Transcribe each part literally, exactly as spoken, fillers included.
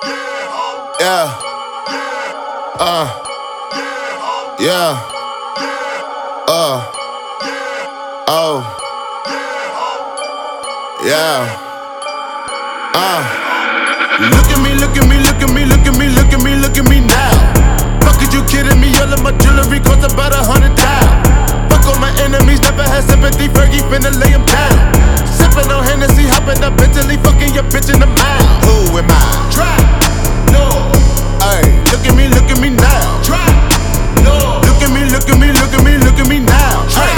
Yeah. Uh. Yeah. Uh. Oh. Yeah. Uh. Look at me, look at me, look at me, look at me, look at me, look at me now. Fuck, is you kidding me? All of my jewelry cost about a hundred thousand. Fuck all my enemies, never had sympathy. Fergie finna lay him down. Sippin' on Hennessy, hoppin' up Bentley, fucking your bitch in the mouth. Who am I? Trap. No. Ay, look at me, look at me now. Trap. No. Look at me, look at me, look at me, look at me now. Trap.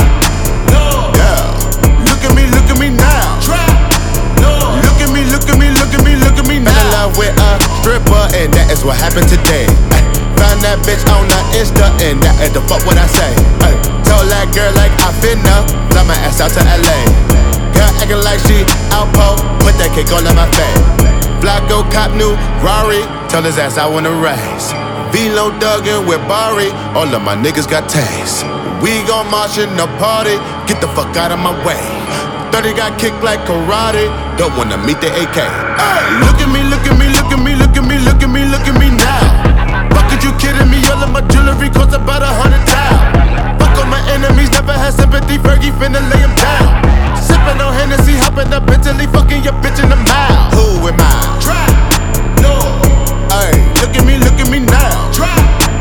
No. Yeah. Look at me, look at me now. Trap. No. Look at me, look at me, look at me, look at me now. Fell in love with a stripper, and that is what happened today. Ay, found that bitch on the Insta, and that is the fuck what I say. Ay, told that girl like I finna fly my ass out to L A. Girl acting like she outpo, put that cake all in my face. Flacco cop new Rari, tell his ass I wanna race. V-Lo Duggan with Bari, all of my niggas got taste. We gon' march in the party, get the fuck out of my way. thirty got kicked like karate, don't wanna meet the A K. Ay, look at me, look at me, look at me, look at me, look at me, look at me now. Fuck, is you kidding me? All of my jewelry cost about a hundred thousand. Fuck all my enemies, never had sympathy. Fergie finna lay him down. Sippin' on Hennessy, hoppin' up Bentley, fucking your bitch in the mouth. Who am I? Trap. No. Ay, look at me, look at me now. Trap.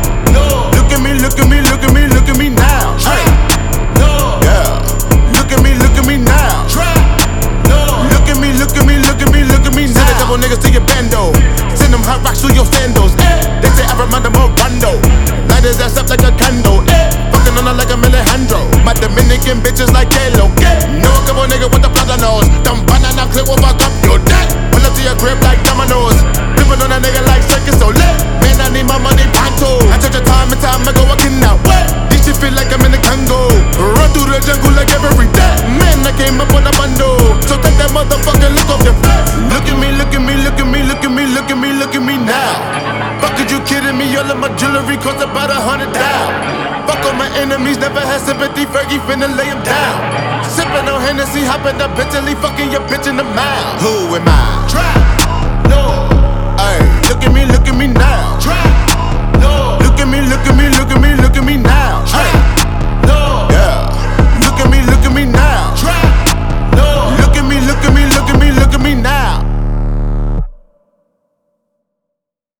No. Look at me, look at me, look at me, look at me now. Trap. No. Yeah. Look at me, look at me now. Trap. No. Look at me, look at me, look at me, look at me now. Send a couple niggas to your bando. Send them hot rocks through your sandals. Eh. They say I remind them of Rondo. Light his ass up like a candle. Eh. Fucking on her like a Alejandro. My Dominican bitches like J-Lo. Know a couple niggas with the plaza nose. Dumb banana clip will fuck up your dick. Pull up to your crib like dominoes. Flippin' on a nigga like circus so lit. Man, I need my money pronto. I took your time and time ago, I cannot wait. This shit feel like I'm in the Congo. Run through the jungle like every day. Man, I came up on a bundle. So take that motherfucking look off your face. Look at me, look at me, look at me, look at me, look at me, look at me now. Fuck, is you kidding me? All of my jewelry cost about a hundred thousand. Fuck all my enemies, never had sympathy. Fergie finna lay him down. Sippin' on Hennessy, hoppin' up Bentley, fucking your bitch in the mouth. Who am I? Trap. No. Ay, look at me, look at me now. Trap.